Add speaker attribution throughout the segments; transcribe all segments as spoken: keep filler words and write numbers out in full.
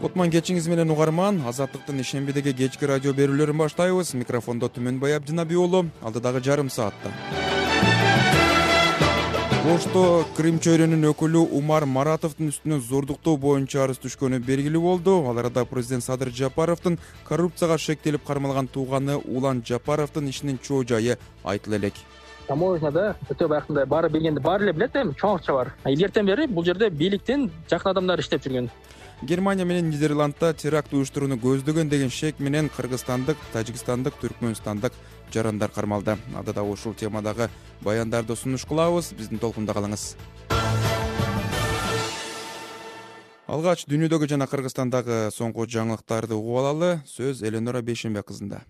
Speaker 1: Кутман кечиңиз менен угарман. Азаттыктын ишембидеги кечки радио берүүлөрүн баштайбыз. Микрофондо Түмөнбай Абдинабий уулу. Алдыдагы жарым саатта Ошто Крим чөйрөнүн өкүлү Умар Маратовдун үстүнөн зордуктоо боюнча арыз түшкөнү белгилүү болду. Ал арада президент Садыр Жапаровдун коррупцияга шектелип кармалган тууганы Улан Жапаровдун ишинин чоо жайы айтыла элек.
Speaker 2: Таможняда өтө байкында баары билгенди баары эле билет, эми чоң акча бар. Илгертен бери бул жерде бийликтин жакын адамдары иштеп жүргөн.
Speaker 1: Германия менен Нидерландда теракт уюштурууну көздөгөн деген шек менен кыргызстандык, тажикстандык, түркмөнстандык жарандар кармалды. Ада да ушул темадагы баяндарды сунуш кылабыз. Биздин толкунда калыңыз. Алгач дүйнөдөгү жана Кыргызстандагы соңку жаңылыктарды угуп алалы. Сөз Эленора Бейшенбек кызында.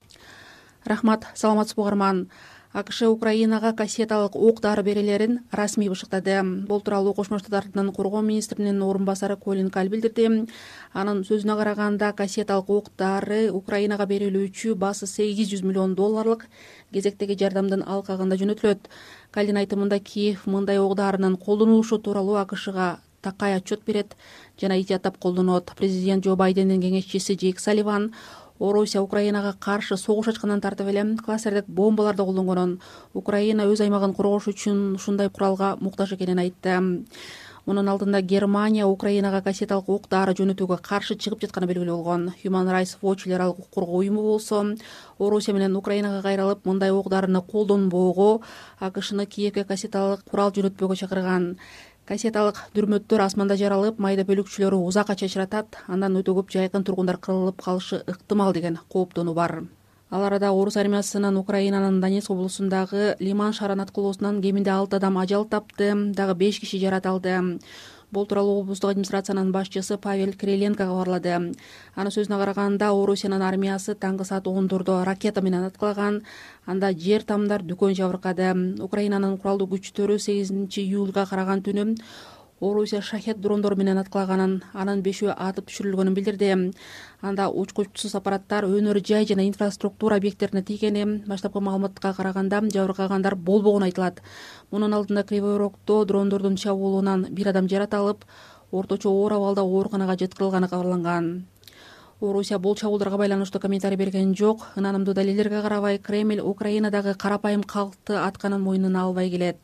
Speaker 3: Рахмат, саламатсызбы угарман. АКШ Украинага кассеталык ок-дары берелерин расмий бышыктады. Бул тууралуу Кошмо Штаттардын коргоо министринин орун басары Колин Каль билдирди. Анын сөзүнө караганда, кассеталык ок-дары Украинага берилүүчү баасы сегиз жүз миллион долларлык кезектеги жардамдын алкагында жөнөтүлөт. Калдин айтымында Киев мындай ок-дарынын колдонулушу тууралуу АКШга такай отчет берет жана иhtiyаттап колдонот. Президент Джо Байдендин кеңешчиси Джейк Салливан Орусия Украинага каршы согуш ачкандан тартып эле кластердик бомбаларды колдонгонун, Украина өз аймагын коргош үчүн ушундай куралга муктаж экенин айтты. Мунун алдында Германия Украинага кассеталык ок-дары жөнөтүүгө каршы чыгып жатканы белгилүү болгон. Human Rights Watch эл аралык укук коргоо уюму болсо, Орусия менен Украинага кайрылып мындай ок-дарыны колдонбоого, АКШны Киевге кассеталык курал жөнөтпөөгө чакырган. Кассеталык дүрмөттөр асманда жаралып, майда бөлүкчүлөрү узакка чачыратат, андан өтө көп жайкын тургундар кырылып калышы ыктымал деген кооптонуу бар. Ал арада орус армиясынын Украинанын Донецк облусундагы Лиман шаарына аткылоосунан кеминде алты адам ажал тапты, дагы беш киши жаратылды. Бул тууралуу облустук администрациянын башчысы Павел Кириленко кабарлады. Анын сөзүнө караганда, Орусиянын армиясы таңкы саат ондордо ракета менен аткылаган, анда жер тамдар дүкөн жабыркады. Украинанын куралдуу күчтөрү сегизинчи июлга караган түнү Орусия шахет дрондору менен аткылаганын, анын бешөө атып түшүрүлгөнүн билдирди. Анда учкучсуз аппараттар өнөр жай жана инфраструктура объекттерине тийгени, баштапкы маалыматка караганда жабыркагандар болбогону айтылат. Мунун алдында Кривой Рогдо дрондордун чабуулунан бир адам жаратылып, орточо оор абалда ооруканага жеткирилганы кабарланган. Орусия бул чабуулдарга байланыштуу комментарий берген жок. Ынанымдуу далилдерге карабай, Кремль Украинадагы карапайым калкты атканын мойнуна албай келет.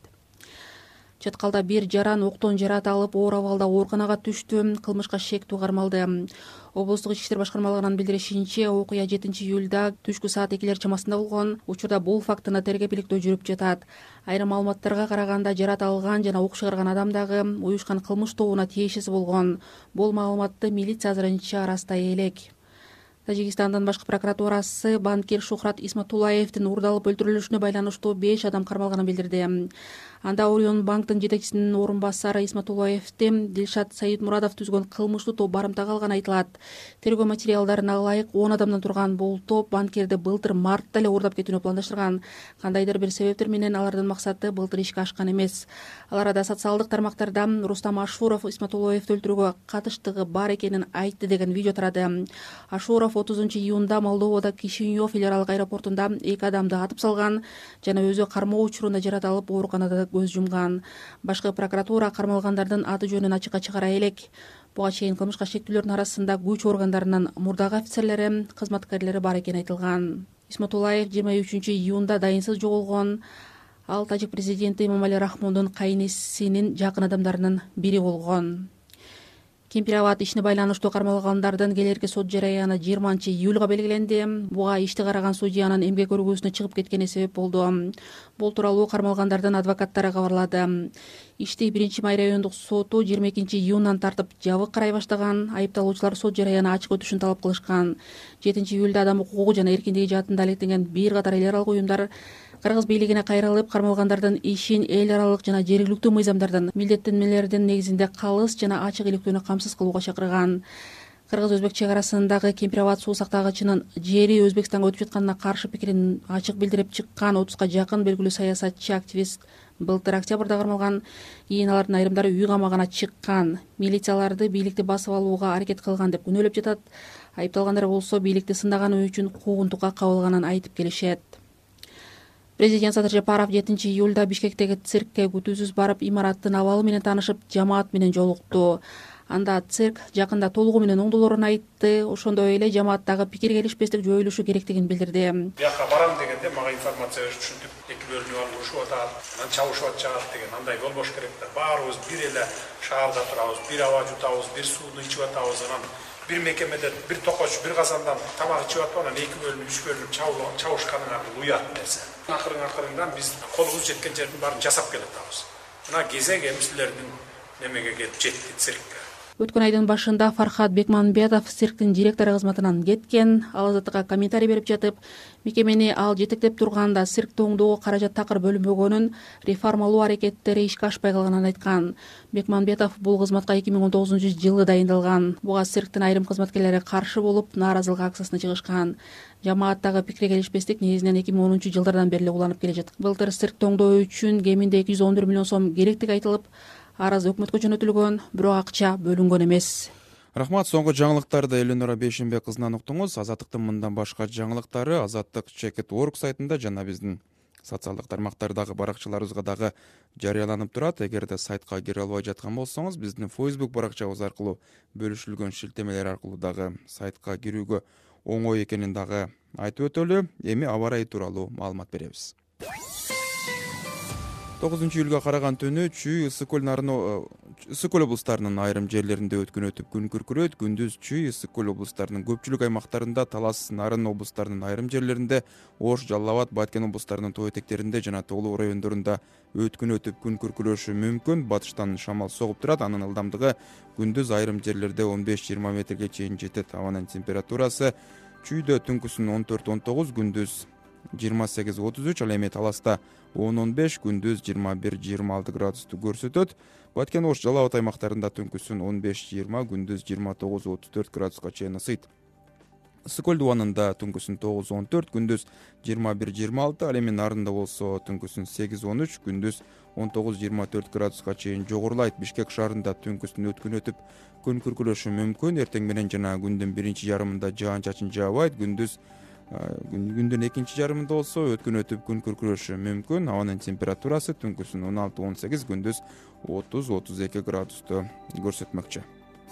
Speaker 3: Чаткалда бир жаран октон жаратылып, оор абалда ооруканага түштү, кылмышка шектүү кармалды. Облустук ички иштер башкармалыгынын билдиришинче, окуя жетинчи июлда түшкү саат экилер чамасында болгон. Учурда бул фактыны тергеп-иликтөө жүрүп жатат. Айрым маалыматтарга караганда, жаратылган жана ок чыгарган адам дагы уюшкан кылмыш тобуна тиешеси болгон. Бул маалыматты милиция азырынча ырастай элек. Тажикстандын башкы прокуратурасы банкир Шухрат Исматуллаевдин уурдалып өлтүрүлүшүнө байланыштуу беш адам кармалганын билдирди. Анда Орион банктын жетекчисинин орун басары Исматуллаевди Дилшат Саидмурадов түзгөн кылмыштуу топ барымтага алганы айтылат. Тергөө материалдарына ылайык он адамдан турган бул топ банкирди былтыр мартта эле уурдап кетүүнү пландаштырган. Кандайдыр бир себептер менен алардын максаты былтыр ишке ашкан эмес. Ал арада социалдык тармактарда Рустам Ашуров Исматуллаевди өлтүрүүгө катыштыгы бар экенин айтты деген видео тарады. Ашуров отузунчу июнда Молдовада Кишинев эл аралык аэропортунда эки адамды атып салган жана өзү кармоо учурунда жаратылып ооруканада көз жумган. Башкы прокуратура кармалгандардын аты жөнүн ачыкка чыгара элек. Буга чейин кылмышка шектүүлөрдүн арасында күч органдарынын мурдагы офицерлери, кызматкерлери бар экени айтылган. Исматуллаев жыйырма үчүнчү июнда дайынсыз жоголгон. Ал тажик президенти Эмомали Рахмондун кайнесинин жакын адамдарынын бири болгон. Кемпир-Абад ишине байланыштуу кармалгандардын келерки сот жараяны жыйырманчы июлга белгиленди. Буга ишти караган судьянын эмгек өргүүсүнө чыгып кеткени себеп болду. Бул тууралуу кармалгандардын адвокаттары кабарлады. Ишти биринчи май райондук соту жыйырма экинчи июндан тартып жабык карай баштаган. Айыпталуучулар сот жараяны ачык өтүшүн талап кылышкан. жетинчи июлда адам укугу жана эркиндиги жаатында алектенген бир катар эл аралык уюмдар Кыргыз бийлигине кайрылып, кармалгандардын ишин эл аралык жана жергиликтүү мыйзамдардын милдеттенмелердин негизинде калыс жана ачык иликтөөнү камсыз кылууга чакырган. Кыргыз-өзбек чек арасындагы Кемпир-Абад суу сактагычынын жери Өзбекстанга өтүп жатканына каршы пикирин ачык билдирип чыккан отузга жакын белгилүү саясатчы активист былтыр октябрда кармалган. Кийин алардын айрымдары үй камагына чыккан. Милицияларды бийликти басып алууга аракет кылган деп күнөөлөп жатат. Айыпталгандар болсо бийликти сындаганы үчүн куугунтукка кабылганын айтып келишет. Президент Садыр Жапаров жетинчи июлда Бишкектеги циркке күтүүсүз барып, имараттын абалы менен таанышып, жамаат менен жолукту. анда цирк жакында толугу менен оңдолоорун айтты. Ошондой эле жамааттагы пикир келишпестик жоюлушу керектигин билдирди.
Speaker 4: Бияка барам дегенде мага информация түшүнтүп, эки бөлүнүп алып урушуп атат, анан чабышып атышат деген, андай болбош керек да. Баарыбыз бир эле шаарда турабыз, бир аба жутабыз, бир сууну ичип атабыз, анан бир мекемеде бир токоч, бир казандан тамак ичип атып, анан эки бөлүнүп, үч бөлүнүп чабышканыңа уят нерсе. Акырын акырындан биз колубуз жеткен жердин баарын жасап келатабыз. Мына кезек эми силердин немеге келип жетти, циркке.
Speaker 3: Өткөн айдын башында Фархат Бекмамбетов цирктин директору кызматынан кеткен. Ал Азаттыкка комментарий берип жатып, мекемени ал жетектеп турганда циркти оңдоого каражат такыр бөлүнбөгөнүн, реформалоо аракеттери ишке ашпай калганын айткан. Бекмамбетов бул кызматка эки миң он тогузунчу жылы дайындалган. Буга цирктин айрым кызматкерлери каршы болуп, нааразылык акциясына чыгышкан. Жамааттагы пикир келишпестик негизинен эки миң онунчу жылдардан бери уланып келе жатат. Былтыр циркти оңдоо үчүн кеминде эки жүз он бир миллион сом керектиги айтылып, арыз өкмөткө жөнөтүлгөн, бирок акча бөлүнгөн эмес.
Speaker 1: Рахмат, соңку жаңылыктарды Эленора Бейшенбек кызынан уктуңуз. Азаттыктын мындан башка жаңылыктары Азаттык чекит точка орг сайтында жана биздин социалдык тармактардагы баракчаларыбызга дагы жарыяланып турат. Эгерде сайтка кире албай жаткан болсоңуз, биздин Facebook баракчабыз аркылуу бөлүшүлгөн шилтемелер аркылуу дагы сайтка кирүүгө оңой экенин дагы айтып өтөлү. Эми аба ырайы тууралуу маалымат беребиз. тогузунчу июлга караган түнү Чүй, Ысык көл Нарын Ысык көл облустарынын айрым жерлеринде өткөн өтүп күн күркүрөйт. Күндүз Чүй, Ысык көл облустарынын көпчүлүк аймактарында, Талас, Нарын облустарынын айрым жерлеринде, Ош, Жалал Абад, Баткен облустарынын тоо этектеринде жана Тоолуу райондорунда өткөн өтүп күн күркүрөшү мүмкүн. Батыштан шамал согуп турат. Анын ылдамдыгы күндүз айрым жерлерде он беш жыйырма метрге чейин жетет. Абанын температурасы Чүйдө түнкүсүн он төрт он тогуз, күндүз жыйырма сегиз отуз үч, ал эми Таласта он он беш, күндүз жыйырма бир жыйырма алты градусту көрсөтөт. Баткен, Ош, Жалал Абад аймактарында түнкүсүн он беш жыйырма, күндүз жыйырма тогуз отуз төрт градуска чейин ысыйт. Ысык көл дубанында түнкүсүн тогуз он төрт, күндүз жыйырма бир жыйырма алты, ал эми Нарында болсо түнкүсүн сегиз он үч, күндүз он тогуз жыйырма төрт градуска чейин жогорулайт. Бишкек шаарында түнкүсүн өткөн өтүп күн күркүрөшү мүмкүн. Эртең менен жана күндүн биринчи жарымында жаан-чачын жаабайт. Күндүз күндүн экинчи жарымында болсо өткөн өтүп күн күркүрөшү мүмкүн. Абанын температурасы түнкүсүн он алты он сегиз, күндүз отуз отуз эки градусту көрсөтмөкчү.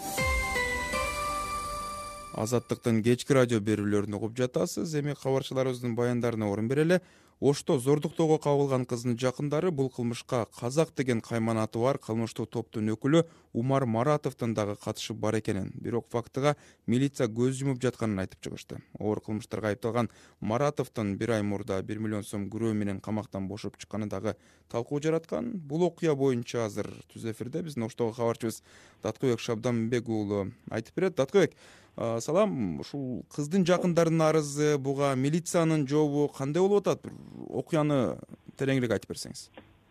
Speaker 1: Азаттыктын кечки радио берүүлөрүн угуп жатасыз. Эми кабарчыларыбыздын баяндарына орун берели. Ошто зордуктоого кабылган кыздын жакындары бул кылмышка Казак деген кайман аты бар кылмыштуу топтун өкүлү Умар Маратовдун дагы катышы бар экенин, бирок фактыга милиция көз жумуп жатканын айтып чыгышты. Оор кылмыштарга айыпталган Маратовдун бир ай мурда бир миллион сом күрөө менен камактан бошоп чыкканы дагы талкуу жараткан. Бул окуя боюнча азыр түз эфирде биздин Оштогу кабарчыбыз Таткыбек Шабданбек уулу айтып берет. Таткыбек, салам. Ушул кыздын жакындарынын арызы, буга милициянын жообу кандай болуп атат? Окуяны тереңирээк айтып берсеңиз.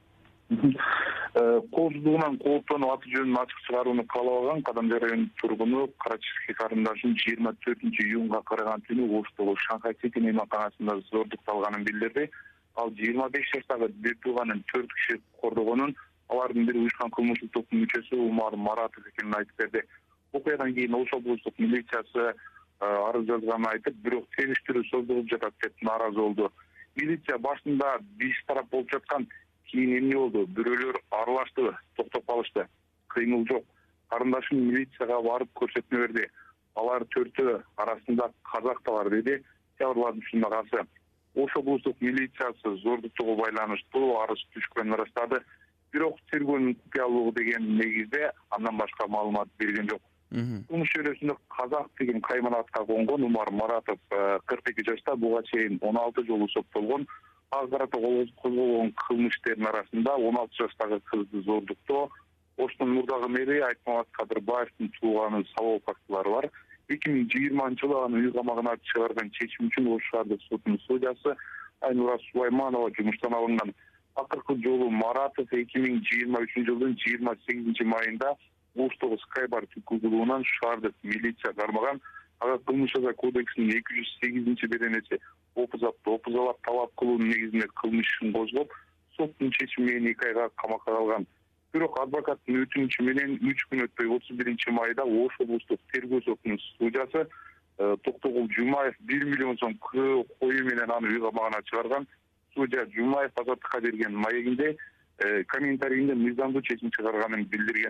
Speaker 5: Коопсуздугунан кооптонуп аты жөнүн ачык чыгарууну каалабаган Кадамжай районунун тургуну Карачевский карындашын жыйырма төртүнчү июнга караган түнү Оштогу Шанхай Сити мейманканасында зордукталганын билдирди. Ал жыйырма беш жаштагы бир тууганын төрт киши кордогонун, алардын бири уюшкан кылмыштык топтун мүчөсү Умар Маратов экенин айтып берди. Окуядан кийин Ош облустук милициясы арыз жазганын айтып, бирок териштирүү создурулуп жатат деп нааразы болду. Милиция башында беш тарап болуп жаткан, кийин эмне болду? Бирөөлөр аралашты, токтоп калышты. Кыймыл жок. Карындашым милицияга барып көрсөтмө берди. Алар төртөө арасында казак да бар деди. Ушунагасы Ош облустук милициясы зордуктоого байланыштуу арыз түшкөнүн ырастады. Бирок тергөөнүн купуялуулугу деген негизде андан башка маалымат берген жок. Кылмыш чөйрөсүндө казак деген кайман атка конгон Умар Маратов кырк эки жашта, буга чейин он алты жолу соттолгон. Ага карата козголгон кылмыштардын арасында он алты жаштагы кызды зордуктоо, Оштун мурдагы мэри Айтмамат Кадырбаевдин тууганын салоо фактылары бар. эки миң жыйырманчы жылы аны үй камагына чыгарган чечим үчүн Ош шаардык сотунун судьясы Айнура Сулайманова жумуштан алынган. Акыркы жолу Маратов эки миң жыйырма үчүнчү жылдын жыйырма сегизинчи майында Оштогу Скайбар түкүлгүлүгүнөн шаардык милиция кармаган. Ага кылмыш жаза кодексинин эки жүз сегизинчи беренеси опузапты опузалап талап кылуунун негизинде кылмыш ишин козгоп, соттун чечими менен эки айга камакка алган. Бирок адвокаттын өтүнүчү менен үч күн өтпөй отуз биринчи майда Ош облустук тергөө сотунун судьясы Токтогул Жумаев бир миллион сом кою менен аны үй камагына чыгарган. Судья Жумаев Азаттыкка берген маегинде комментарийинде мыйзамдуу чечим чыгарганын билдирген.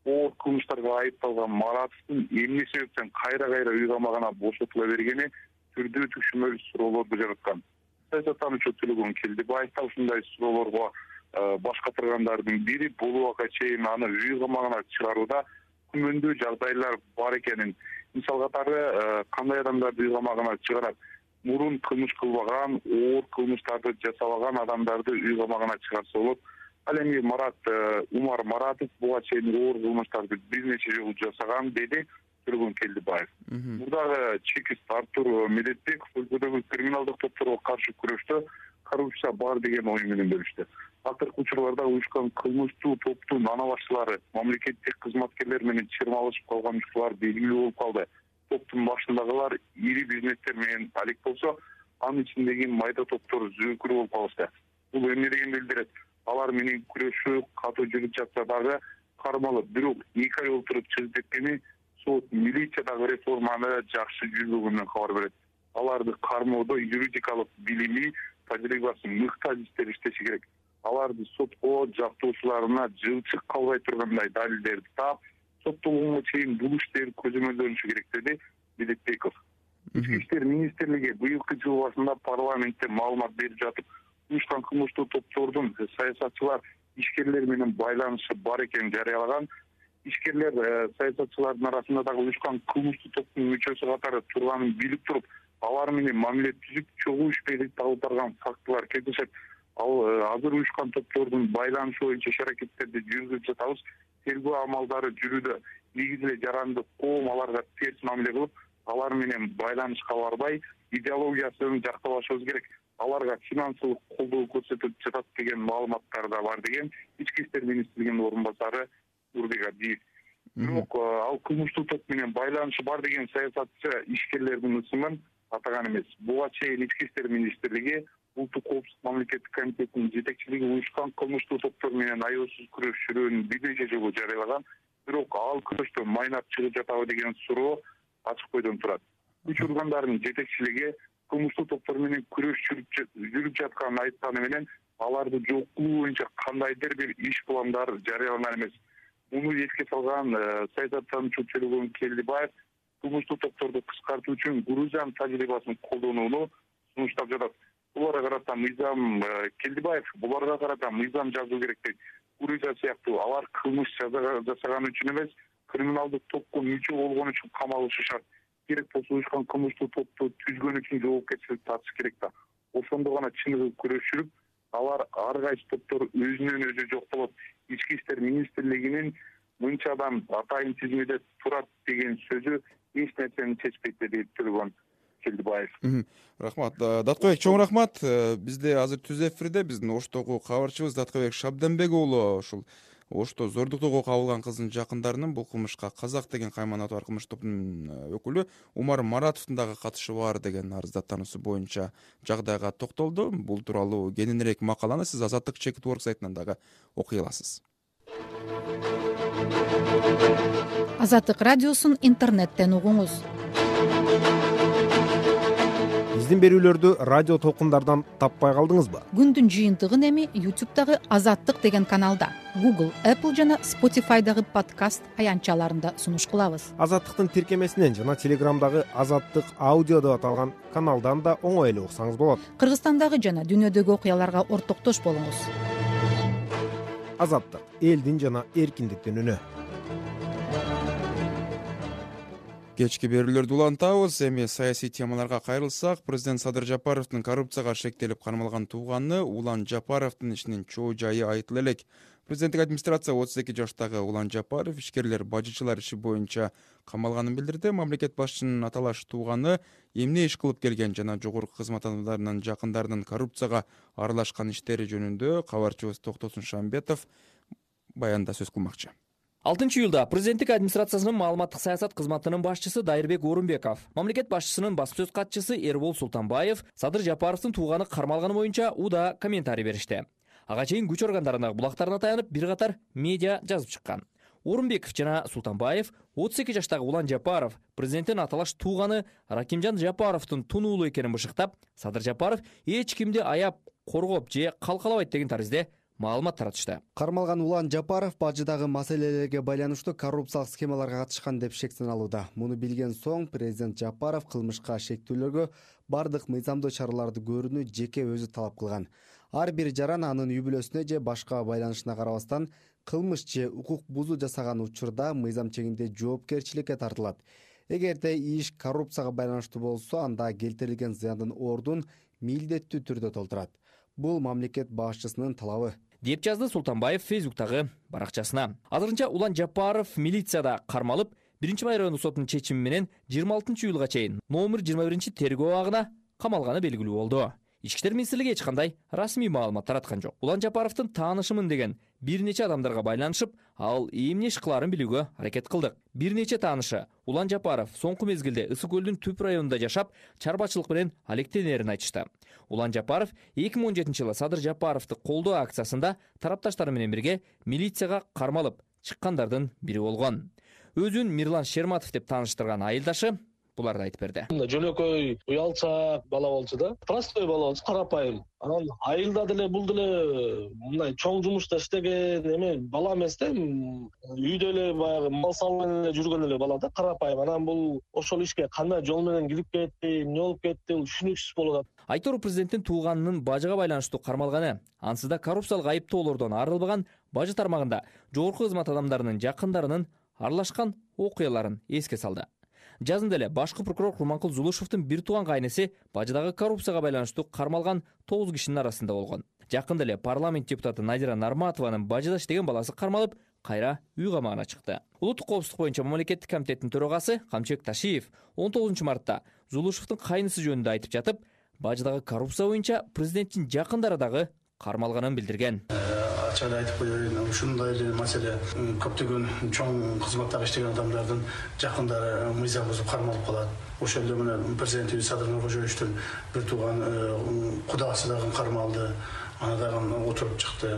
Speaker 5: оор кылмыштарга айыпталган Маратовдун эмне себептен кайра кайра үй камагына бошотула бергени түрдүү түшүнбөй суроолорду жараткан. Саясаттануучу Төлөгөн Келдибаев да ушундай суроолорго баш катыргандардын бири бул убакка чейин аны үй камагына чыгарууда күмөндүү жагдайлар бар экенин, мисал катары кандай адамдарды үй камагына чыгарат, мурун кылмыш кылбаган, оор кылмыштарды жасабаган адамдарды үй камагына чыгарса болот. Ал эми Марат Умар Маратов буга чейин оор кылмыштарды бир нече жолу жасаган, деди Төлөгөн Келдибаев. Мурдагы чекист Артур Медетбеков өлкөдөгү криминалдык топторго каршы күрөштө коррупция бар деген ой менен бөлүштү. Акыркы учурларда уюшкан кылмыштуу топтун ана башчылары, мамлекеттик кызматкерлер менен чырмалышып калган учурлар белгилүү болуп калды. Топтун башындагылар ири бизнестер менен алек болсо, анын ичиндеги майда топтор зөөкүрүү болуп калышты. Бул эмне дегенди билдирет? Алар менен күрөшүү катуу жүрүп жатса дагы кармалып, бирок эки ай отуруп чыгып кеткени сот, милициядагы реформаны жакшы жүргүзгөнүнөн кабар берет. Аларды кармоодо юридикалык билими, тажрыйбасы мыкты адистер иштеши керек. Аларды сотко жактоочуларына жылчык калбай тургандай далилдерди таап, соттолгонго чейин бул иштер көзөмөлдөнүшү керек, деди Медетбеков. Ички иштер министрлиги быйылкы жыл башында парламентте маалымат берип жатып, уюшкан кылмыштуу топтордун саясатчылар, ишкерлер менен байланышы бар экенин жарыялаган. Ишкерлер саясатчылардын арасында дагы уюшкан кылмыштуу топтун мүчөсү катары турганын билип туруп, алар менен мамиле түзүп, чогуу ишпейлик алып барган фактылар кездешет. Ал азыр уюшкан топтордун байланышы боюнча иш аракеттерди жүргүзүп жатабыз. Тергөө амалдары жүрүүдө. Негизи эле жарандык коом аларга терс мамиле кылып, алар менен байланышка барбай, идеологиясын жактабашыбыз керек. Аларга финансылык колдоо көрсөтүп жатат деген маалыматтар да бар деген Ички иштер министрлигинин орун басары Урбек Абдиев. Бирок ал кылмыштуу топ менен байланышы бар деген саясатчы ишкерлердин ысымын атаган эмес. Буга чейин Ички иштер министрлиги Улуттук коопсуздук мамлекеттик комитетинин жетекчилиги уюшкан кылмыштуу топтор менен аеосуз күрөш жүрүүнү бир нече жолу жарыялаган. Бирок ал күрөштө майнап чыгып жатабы деген суроо ачык бойдон турат. Күч органдарынын жетекчилиги кылмыштуу топтор менен күрөш жүрүп жатканын айтканы менен аларды жок кылуу боюнча кандайдыр бир иш пландары жарыялаган эмес. Муну эске салган саясаттануучу Төлөгөн Келдибаев кылмыштуу топторду кыскартуу үчүн Грузиянын тажрыйбасын колдонууну сунуштап жатат. Буларга карата мыйзам Келдибаев, буларга карата мыйзам жазуу керек дейт. Грузия сыяктуу алар кылмыш жасаган үчүн эмес, криминалдык топко мүчө болгон үчүн камалышы шарт. Керек болсо уюшкан кылмыштуу топту түзгөн үчүн жоопкерчилик тартыш керек да. Ошондо гана чыныгы күрөш жүрүп, алар ар кайсы топтор өзүнөн өзү жоктолот. Ички иштер министрлигинин мынчадан атайын тизмеде турат деген сөзү эч нерсени чечпейт, деди Төлөгөн Келдибаев.
Speaker 1: Рахмат. Даткыбек, чоң рахмат. Бизде азыр түз эфирде биздин Оштогу кабарчыбыз Даткыбек Шабданбек уулу ушул Ошто зордуктоого кабылган кыздын жакындарынын бул кылмышка Казак деген кайман аты бар кылмыш топтунун өкүлү Умар Маратовдун дагы катышы бар деген арыздаттануусу боюнча жагдайга токтолду. Бул тууралуу кененирээк макаланы сиз Азаттык чекит орг сайтынан дагы окуй аласыз.
Speaker 6: Азаттык радиосун интернеттен угуңуз.
Speaker 7: Биздин берүүлөрдү радио толкундардан таппай калдыңызбы?
Speaker 6: Күндүн жыйынтыгын эми ютубтагы Азаттык деген каналда, Google, Apple жана Spotify'дагы подкаст аянтчаларында сунуш кылабыз.
Speaker 7: Азаттыктын тиркемесинен жана Телеграмдагы Азаттык аудио деп аталган каналдан да оңой эле уксаңыз болот.
Speaker 6: Кыргызстандагы жана дүйнөдөгү окуяларга ортоктош болуңуз.
Speaker 7: Азаттык, элдин жана эркиндиктин үнү.
Speaker 1: Кечки берүүлөрдү улантабыз. Эми саясий темаларга кайрылсак, президент Садыр Жапаровдун коррупцияга шектелип кармалган тууганы Улан Жапаровдун ишинин чоо жайы айтыла элек. Президенттик администрация отуз эки жаштагы Улан Жапаров ишкерлер, бажычылар иши боюнча камалганын билдирди. Мамлекет башчынын аталаш тууганы эмне иш кылып келген жана жогорку кызмат адамдарынын жакындарынын коррупцияга аралашкан иштери жөнүндө кабарчыбыз Токтосун Шамбетов баянда сөз кылмакчы.
Speaker 8: алтынчы июлда президенттик администрациясынын маалыматтык саясат кызматынын башчысы Дайырбек Орунбеков, мамлекет башчысынын басма сөз катчысы Эрбол Султанбаев Садыр Жапаровдун тууганы кармалганы боюнча уда комментарий беришти. Ага чейин күч органдарынын булактарына таянып бир катар медиа жазып чыккан. Орунбеков жана Султанбаев отуз эки жаштагы Улан Жапаров президенттин аталаш тууганы Ракимжан Жапаровдун тунуулу экенин бышыктап, Садыр Жапаров эч кимди аяп, коргоп же калкалабайт деген таризде маалымат таратышты.
Speaker 9: Кармалган Улан Жапаров бажыдагы маселелерге байланыштуу коррупциялык схемаларга катышкан деп шектеналууда. Муну билген соң президент Жапаров кылмышка шектүүлөргө бардык мыйзамдуу чараларды көрүүнү жеке өзү талап кылган. Ар бир жаран анын үй бүлөсүнө же башка байланышына карабастан кылмыш же укук бузуу жасаган учурда мыйзам чегинде жоопкерчиликке тартылат. Эгерде иш коррупцияга байланыштуу болсо, анда келтирилген зыяндын ордун милдеттүү түрдө толтурат. Бул мамлекет башчысынын талабы,
Speaker 8: деп жазды Султанбаев Фейсбуктагы баракчасына. Азырынча Улан Жапаров милицияда кармалып, биринчи май райондук сотунун чечими менен жыйырма алтынчы июлга чейин номер жыйырма биринчи тергөө абагына камалганы белгилүү болду. Ички иштер министрлиги эч кандай расмий маалымат тараткан жок. Улан Жапаровдун таанышымын деген бир нече адамдарга байланышып, ал эмне иш кылаарын билүүгө аракет кылдык. Бир нече таанышы Улан Жапаров соңку мезгилде Ысык көлдүн түп районунда жашап, чарбачылык менен алектенерин айтышты. Улан Жапаров эки миң он жетинчи жылы Садыр Жапаровду колдоо акциясында тарапташтары менен бирге милицияга кармалып чыккандардын бири болгон. Өзүн Мирлан Шерматов деп тааныштырган айылдашы буларды айтып берди.
Speaker 10: Жөнөкөй уялчаак бала болчу да, простой бала болчу, карапайым. Анан айылда деле бул деле мындай чоң жумушта иштеген эме бала эмес да, үйдө эле баягы мал салып эле жүргөн эле бала да, карапайым. Анан бул ошол ишке кандай жол менен кирип кетти, эмне болуп кетти, бул түшүнүксүз болуп атат.
Speaker 8: Айтор президенттин тууганынын бажыга байланыштуу кармалганы, ансыз да коррупциялык айыптоолордон арылбаган бажы тармагында жогорку кызмат адамдарынын жакындарынын аралашкан окуяларын эске салды. Жазында эле башкы прокурор Курманкул Зулушевдун бир тууган кайнеси бажыдагы коррупцияга байланыштуу кармалган тогуз кишинин арасында болгон. Жакында эле парламент депутаты Надира Нарматованын бажыда иштеген баласы кармалып, кайра үй камагына чыкты. Улуттук коопсуздук боюнча мамлекеттик комитеттин төрагасы Камчыбек Ташиев он тогузунчу мартта Зулушевдун кайнысы жөнүндө айтып жатып, бажыдагы коррупция боюнча президенттин жакындары дагы кармалганын билдирген.
Speaker 11: Ачык айтып коеюн, ушундай эле маселе көптөгөн чоң кызматтагы иштеген адамдардын жакындары мыйзам бузуп кармалып калат. Ошол эле менен президентибиз Садыр Нуркожоевичтин бир тууган кудасы дагы кармалды, аны дагы отуруп чыкты.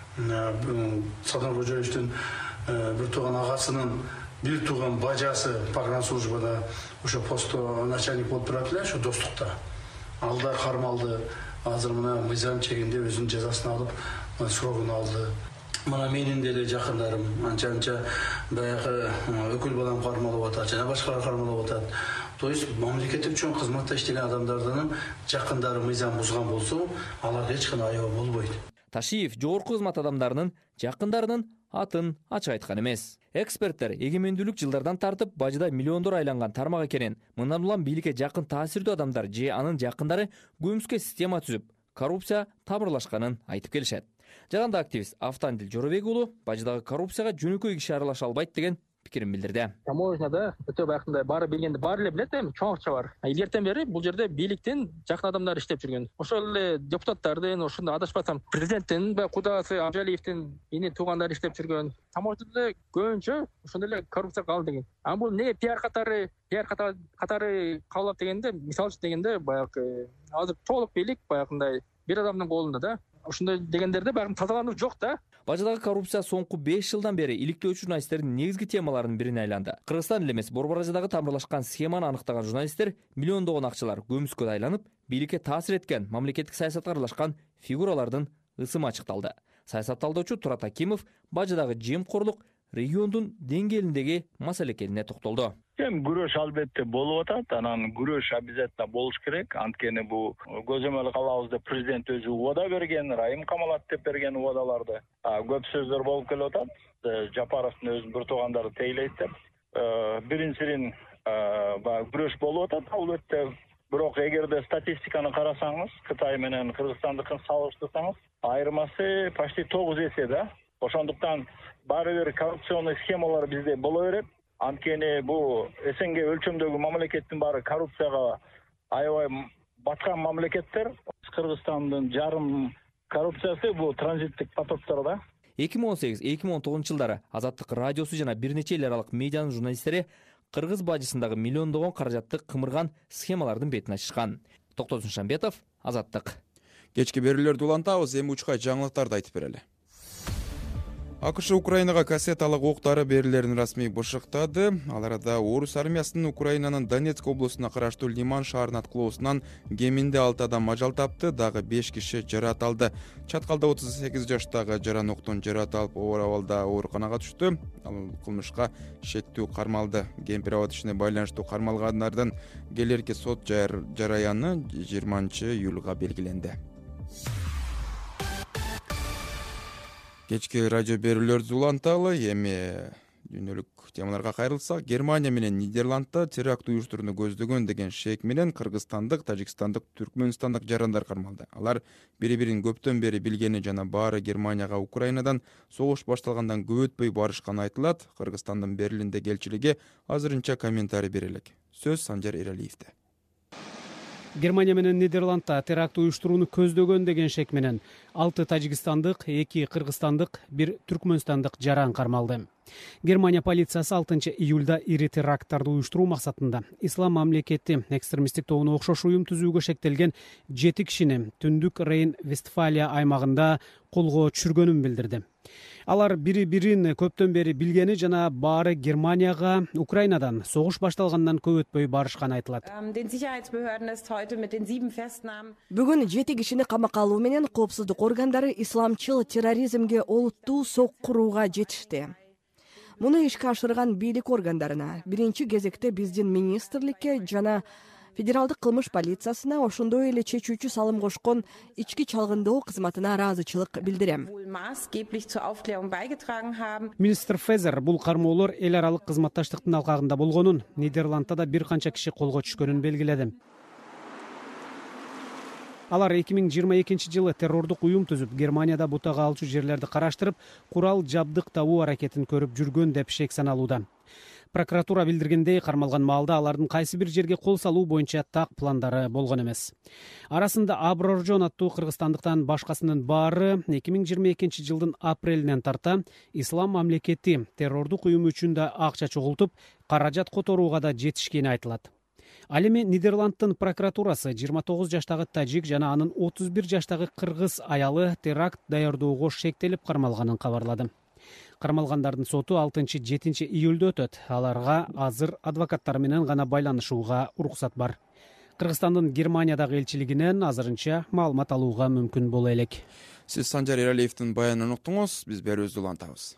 Speaker 11: Садыр Нуркожоевичтин бир тууган агасынын бир тууган бажасы погранслужбада ошо постто начальник болуп турат эле, ошо достукта. Ал да кармалды. Азыр мына мыйзам чегинде өзүнүн жазасын алып, срогун алды. Мына менин деле жакындарым анча-анча баягы өкүл балам кармалып атат, жана башкалар кармалып атат. То есть мамлекеттик чоң кызматта иштеген адамдардын жакындары мыйзам бузган болсо, аларга эч кандай аябы болбойт.
Speaker 8: Ташиев жогорку кызмат адамдарынын жакындарынын атын ачык айткан эмес. Эксперттер эгемендүүлүк жылдардан тартып бажыда миллиондор айланган тармак экенин, мындан улам бийликке жакын таасирдүү адамдар же анын жакындары көмүскө система түзүп, коррупция табырлашканын айтып келишет. Жаранда активист Автандил Жоробек уулу бажыдагы коррупцияга жөнөкөй киши аралаша албайт деген пикирин билдирди.
Speaker 2: Таможняда өтө баягындай баары билгенди баары эле билет эми, чоң акча бар. Илгертен бери бул жерде бийликтин жакын адамдары иштеп жүргөн. Ошол эле депутаттардын, ошондой адашпасам президенттин баягы кудасы Абжалиевдин ини туугандары иштеп жүргөн. Таможняда көбүнчө ошондой эле коррупция калды деген. А бул не пиар катары, пиар катары кабылат дегенде, мисалы үчүн дегенде баягы азыр толук бийлик баягындай бир адамдын колунда да. Ошондой дегендерде баягы тазалануу жок да.
Speaker 8: Бажыдагы коррупция соңку беш жылдан бери иликтөөчү журналисттердин негизги темаларынын бирине айланды. Кыргызстан эле эмес, Борборажыдагы тамырлашкан схеманы аныктаган журналисттер миллиондогон акчалар көмүскө айланып, бийликке таасир эткен, мамлекеттик саясатка аралашкан фигуралардын ысымы ачыкталды. Саясат талдоочу Турат Акимов бажыдагы жемкорлук региондун деңгээлиндеги маселе экенине токтолду.
Speaker 12: Эми күрөш албетте болуп атат, анан күрөш обязательно болуш керек. Анткени бул көзөмөл кылабыз деп президент өзү убада берген, Райым камалат деп берген убадаларды көп сөздөр болуп келип атат. Жапаровдун өзүнүн бир туугандары тейлейт деп. Биринчиден баягы күрөш болуп атат албетте. Бирок эгерде статистиканы карасаңыз, Кытай менен Кыргызстандыкын салыштырсаңыз, айырмасы почти тогуз эсе да. Ошондуктан баары бир коррупционный схемалар бизде боло берет. Анткени бул СНГ өлчөмдөгү мамлекеттин баары коррупцияга аябай баткан мамлекеттер. Кыргызстандын жарым коррупциясы бул транзиттик потоктор да.
Speaker 8: эки миң он сегиз эки миң он тогузунчу жылдары Азаттык радиосу жана бир нече эл аралык медианын журналисттери кыргыз бажысындагы миллиондогон каражатты кымырган схемалардын бетин ачышкан. Токтосун Шамбетов, Азаттык.
Speaker 1: Кечки берүүлөрдү улантабыз, эми учкай жаңылыктарды айтып берели. АКШ Украинага кассеталык ок дары берилерин расмий бышыктады. Ал арада орус армиясынын Украинанын Донецк облусуна караштуу Лиман шаарынын аткылоосунан кеминде алты адам ажал тапты, дагы беш киши жаракат алды. Чаткалда отуз сегиз жаштагы жаран октон жаракат алып, оор абалда ооруканага түштү. Ал кылмышка шектүү кармалды. Кемпир абад ишине байланыштуу кармалгандардын келерки сот жараяны жыйырманчы июлга белгиленди. Кечки радио берүүлөрдү уланталы, эми дүйнөлүк темаларга кайрылсак, Германия менен Нидерландда теракт уюштурууну көздөгөн деген шек менен кыргызстандык, тажикстандык, түркмөнстандык жарандар кармалды. Алар бири-бирин көптөн бери билгени жана баары Германияга Украинадан согуш башталгандан көп өтпөй барышканы айтылат. Кыргызстандын Берлиндеги элчилиги азырынча комментарий бере элек. Сөз Санжар Эралиевде.
Speaker 13: Германия менен Нидерландда теракт уюштурууну көздөгөн деген шек менен алты тажикстандык, эки кыргызстандык, бир түркмөнстандык жаран кармалды. Германия полициясы алтынчы июлда ири теракттарды уюштуруу максатында Ислам мамлекети экстремисттик тобуна окшош уюм түзүүгө шектелген жети кишини Түндүк Рейн-Вестфалия аймагында колго түшүргөнүн билдирди. Алар бири-бирин көптөн бери билгени жана баары Германияга Украинадан согуш башталгандан көп өтпөй барышканы айтылат.
Speaker 14: Бүгүн жети кишини камакка алуу менен коопсуздук органдары исламчыл терроризмге олуттуу сок курууга жетишти. Муну ишке ашырган бийлик органдарына, биринчи кезекте биздин министрликке жана федералдык кылмыш полициясына, ошондой эле чечүүчү салым кошкон ички чалгындоо кызматына ыраазычылык билдирем.
Speaker 13: Министр Фезер бул кармоолор эл аралык кызматташтыктын алкагында болгонун, Нидерландда да бир канча киши колго түшкөнүн белгиледи. Алар эки миң жыйырма экинчи жылы террордук уюм түзүп, Германияда бутага алчу жерлерди караштырып, курал жабдык табуу аракетин көрүп жүргөн деп шек саналууда. Прокуратура билдиргендей, кармалган маалда алардын кайсы бир жерге кол салуу боюнча так пландары болгон эмес. Арасында Аброржон аттуу кыргызстандыктан башкасынын баары эки миң жыйырма экинчи жылдын апрелинен тарта Ислам мамлекети террордук уюм үчүн да акча чогултуп, каражат которууга да жетишкени айтылат. Ал эми Нидерланддын прокуратурасы жыйырма тогуз жаштагы тажик жана анын отуз бир жаштагы кыргыз аялы теракт даярдоого шектелип кармалганын кабарлады. Кармалгандардын соту алтынчы жетинчи июлда өтөт. Аларга азыр адвокаттар менен гана байланышууга уруксат бар. Кыргызстандын Германиядагы элчилигинен азырынча маалымат алууга мүмкүн боло элек.
Speaker 1: Сиз Санжар Эралиевдин баянын уктуңуз, биз берүүбүздү улантабыз.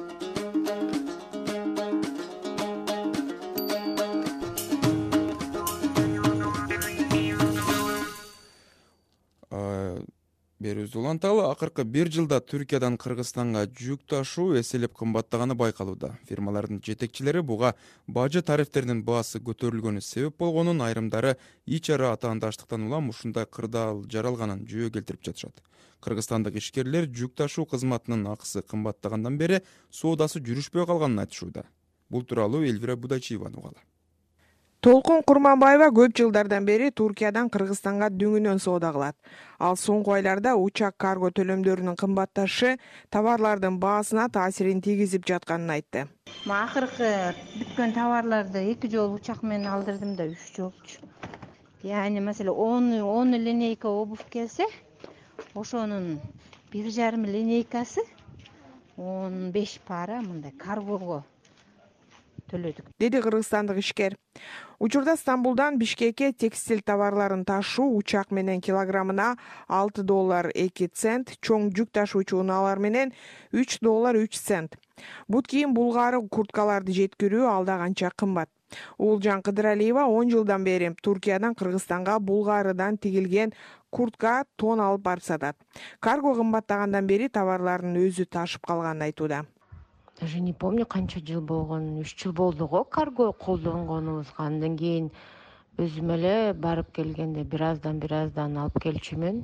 Speaker 1: Берүүбүздү уланталы, акыркы бир жылда Түркиядан Кыргызстанга жүк ташуу эселеп кымбаттаганы байкалууда. Фирмалардын жетекчилери буга бажы тарифтеринин баасы көтөрүлгөнү себеп болгонун, айрымдары ич ара атаандаштыктан улам ушундай кырдаал жаралганын жөө келтирип жатышат. Кыргызстандык ишкерлер жүк ташуу кызматынын акысы кымбаттагандан бери соодасы жүрүшпөй калганын айтышууда. Бул тууралуу Элвира Будачиеванын угалы.
Speaker 15: Толкун Курманбаева көп жылдардан бери Туркиядан Кыргызстанга дүңүнөн соода кылат. Ал соңку айларда учак карго төлөмдөрүнүн кымбатташы товарлардын баасына таасирин тийгизип жатканын айтты.
Speaker 16: Акыркы бүткөн товарларды эки жолу учак менен алдырдым да үч жолчу. Яни маселе он линейка обувь келсе, ошонун бир жарым линейкасы он беш пара мындай каргого төлөдүк,
Speaker 15: деди кыргызстандык ишкер. Учурда Стамбулдан Бишкекке текстиль товарларын ташуу учак менен килограммына алты доллар эки цент, чоң жүк ташуучу унаалар менен үч доллар үч цент. Бут кийим булгары курткаларды жеткирүү алда канча кымбат. Уулжан Кыдыралиева он жылдан бери Туркиядан Кыргызстанга булгарыдан тигилген куртка тон алып барып сатат. Карго кымбаттагандан бери товарлардын өзү ташып калганын айтууда.
Speaker 16: Даже не помню канча жыл болгон, үч жыл болду го карго колдонгонубузга. Андан кийин өзүм эле барып келгенде бир аздан бир аздан алып келчүмүн.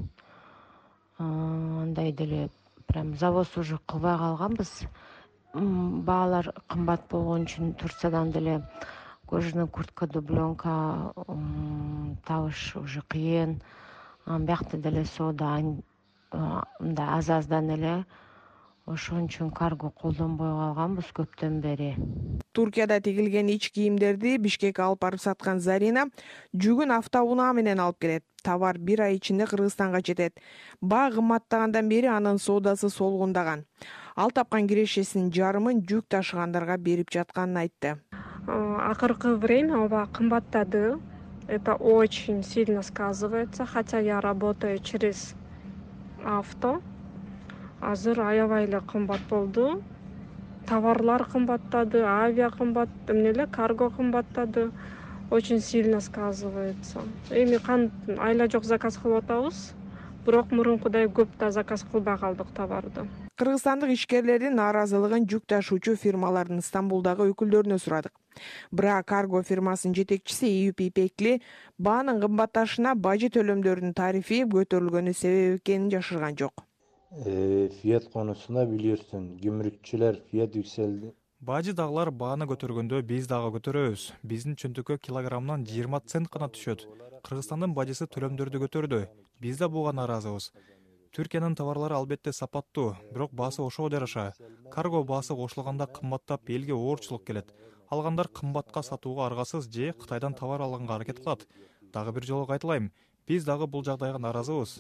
Speaker 16: Андай деле прям завоз уже кылбай калганбыз. Баалар кымбат болгон үчүн Турциядан деле кожаный куртка, дубленка табыш уже кыйын. Биякта деле соода мындай аз-аздан эле. Ошон үчүн карго колдонбой калганбыз көптөн бери.
Speaker 15: Туркияда тигилген ич кийимдерди Бишкекке алып барып саткан Зарина жүгүн автоунаа менен алып келет. Товар бир ай ичинде Кыргызстанга жетет. Баа кымбаттагандан бери анын соодасы солгундаган. ал тапкан кирешесинин жарымын жүк ташыгандарга берип жатканын айтты.
Speaker 17: Акыркы время оба кымбаттады. Это очень сильно сказывается, хотя я работаю через авто. Азыр аябай эле кымбат болду. Товарлар кымбаттады, авиа кымбат, эмне эле карго кымбаттады. Очень сильно сказывается. Эми кан айла жок заказ кылып атабыз. Бирок мурункудай көп да заказ кылбай калдык товарды.
Speaker 15: Кыргызстандык ишкерлердин нааразылыгын жүк ташуучу фирмалардын Стамбулдагы өкүлдөрүнө сурадык. Бирок карго фирмасынын жетекчиси Ийип Ипекли баанын кымбатташына бажы төлөмдөрүнүн тарифи көтөрүлгөнү себеп экенин жашырган жок.
Speaker 18: Фият конусуна билерсиң, гүмрүкчүлөр фият юкселди.
Speaker 19: Бажы дагылар бааны көтөргөндө биз дагы көтөрөбүз. Биздин чөнтөккө килограммдан жыйырма цент гана түшөт. Кыргызстандын бажысы төлөмдөрдү көтөрдү. Биз да буга нааразыбыз. Түркиянын товарлары албетте сапаттуу, бирок баасы ошого жараша. Карго баасы кошулганда кымбаттап элге оорчулук келет. Алгандар кымбатка сатууга аргасыз же Кытайдан товар алганга аракет кылат. Дагы бир жолу кайталайм, биз дагы бул жагдайга нааразыбыз.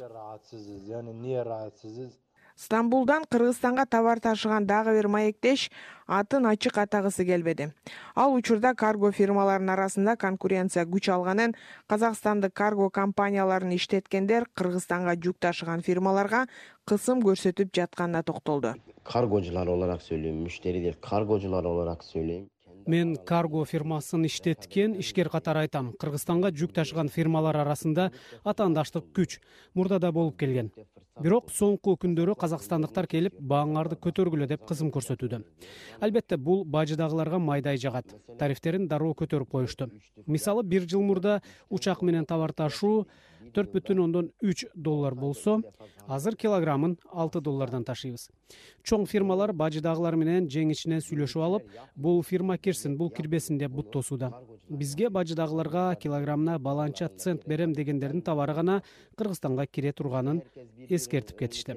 Speaker 15: Стамбулдан Кыргызстанга товар ташыган дагы бир маектеш атын ачык атагысы келбеди. Ал учурда карго фирмаларынын арасында конкуренция күч алганын, Казакстандык карго компанияларын иштеткендер Кыргызстанга жүк ташыган фирмаларга кысым көрсөтүп жатканына токтолду.
Speaker 20: Каргочулар olarak söyleyeyim, müşteri değil, kargocular olarak söyleyeyim.
Speaker 13: Мен карго фирмасын иштеткен ишкер катары айтам. Кыргызстанга жүк ташыган фирмалар арасында атаандаштык күч мурда да болуп келген. Бирок соңку күндөрү казакстандыктар келип бааңарды көтөргүлө деп кызым көрсөтүүдө. Албетте бул бажыдагыларга майдай жагат. Тарифтерин дароо көтөрүп коюшту. Мисалы бир жыл мурда учак менен товар ташуу төрт бүтүн ондон үч доллар болсо, азыр килограммын алты доллардан ташыйбыз. Чоң фирмалар бажыдагылар менен жең ичинен сүйлөшүп алып, бул фирма кирсин, бул кирбесин деп буттосууда. Бизге бажыдагыларга килограммына баланча цент берем дегендердин товары гана Кыргызстанга кире турганын эскертип кетишти.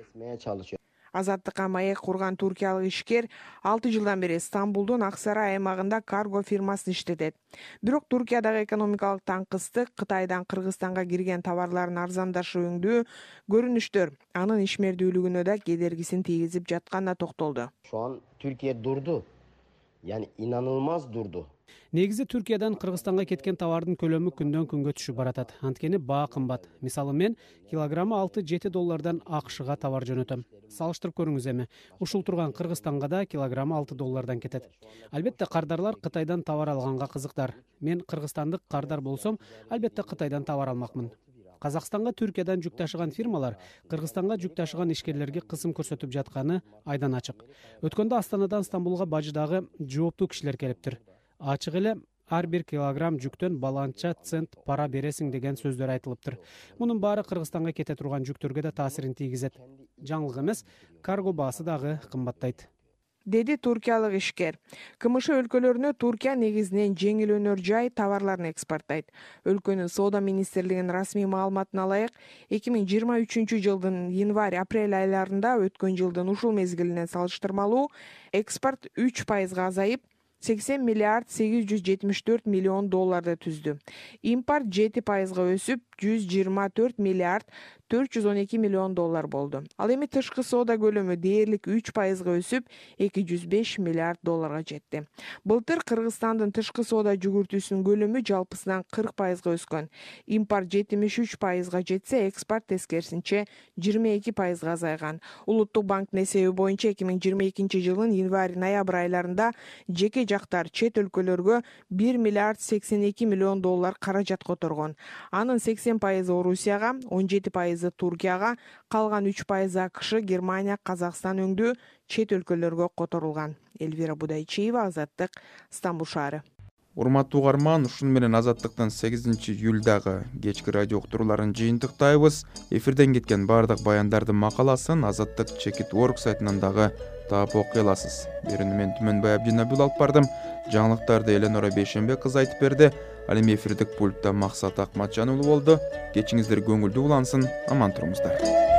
Speaker 15: Азаттыкка маек курган туркиялык ишкер алты жылдан бери Стамбулдун Аксарай аймагында карго фирмасын иштетет. Бирок Туркиядагы экономикалык таңкыстык, Кытайдан Кыргызстанга кирген товарлардын арзандашуундуу көрүнүштөр анын ишмердүүлүгүнө да кедергисин тийгизип жатканына токтолду.
Speaker 20: Şu an Türkiye durdu. Yani inanılmaz durdu.
Speaker 13: Негизи Түркиядан Кыргызстанга кеткен товардын көлөмү күндөн күнгө түшүп баратат. Анткени баа кымбат. Мисалы мен килограммы алты жети доллардан АКШга товар жөнөтөм. Салыштырып көрүңүз эми. Ушул турган Кыргызстанга да килограммы алты доллардан кетет. Албетте кардарлар Кытайдан товар алганга кызыктар. Мен кыргызстандык кардар болсом, албетте Кытайдан товар алмакмын. Казакстанга Түркиядан жүк ташыган фирмалар Кыргызстанга жүк ташыган ишкерлерге кысым көрсөтүп жатканы айдан ачык. Өткөндө Астанадан Стамбулга бажыдагы жооптуу кишилер келиптир. Ачык эле ар бир килограмм жүктөн баланча цент пара бересиң деген сөздөр айтылыптыр. Мунун баары Кыргызстанга кете турган жүктөргө да таасирин тийгизет. Жаңылык эмес, карго баасы дагы кымбаттайт,
Speaker 15: деди туркиялык ишкер. КМШ өлкөлөрүнө Туркия негизинен жеңил өнөр жай товарларын экспорттайт. Өлкөнүн соода министрлигинин расмий маалыматына ылайык, эки миң жыйырма үчүнчү жылдын январь-апрель айларында өткөн жылдын ушул мезгилинен салыштырмалуу экспорт үч пайызга азайып, сексен миллиард сегиз жүз жетимиш төрт миллион долларды түздү. Импорт жети пайызга өсүп, жүз жыйырма төрт миллиард төрт жүз он эки миллион доллар болду. Ал эми тышкы соода көлөмү дээрлик үч пайызга өсүп, эки жүз беш миллиард долларга жетти. Былтыр Кыргызстандын тышкы соода жүгүртүүсүнүн көлөмү жалпысынан кырк пайызга өскөн. Импорт жетимиш үч пайызга жетсе, экспорт тескерисинче жыйырма эки пайызга азайган. Улуттук банктын эсеби боюнча эки миң жыйырма экинчи жылдын январь-ноябрь айларында жеке жактар чет өлкөлөргө бир миллиард сексен эки миллион доллар каражат которгон. Анын сексен пайызы Орусияга, он жети пайызы Туркияга, калган үч пайызы АКШ, Германия, Казакстан өңдүү чет өлкөлөргө которулган. Эльвира Будайчиева, Азаттык, Стамбул шаары.
Speaker 1: Урматтуу угарман, ушун менен Азаттыктын сегизинчи июлдагы кечки радио уктурууларын жыйынтыктайбыз. Эфирден кеткен бардык баяндардын макаласын Азаттык чекит точка орг сайтынан дагы таап окуй аласыз. Берүүнү мен Түмөнбай Абдинабил алып бардым. Жаңылыктарды Эленора Бейшембек кыз айтып берди. Ал эми эфирдик пультта Максат Акматжан уулу болду. Кечиңиздер көңүлдүү улансын, аман туруңуздар.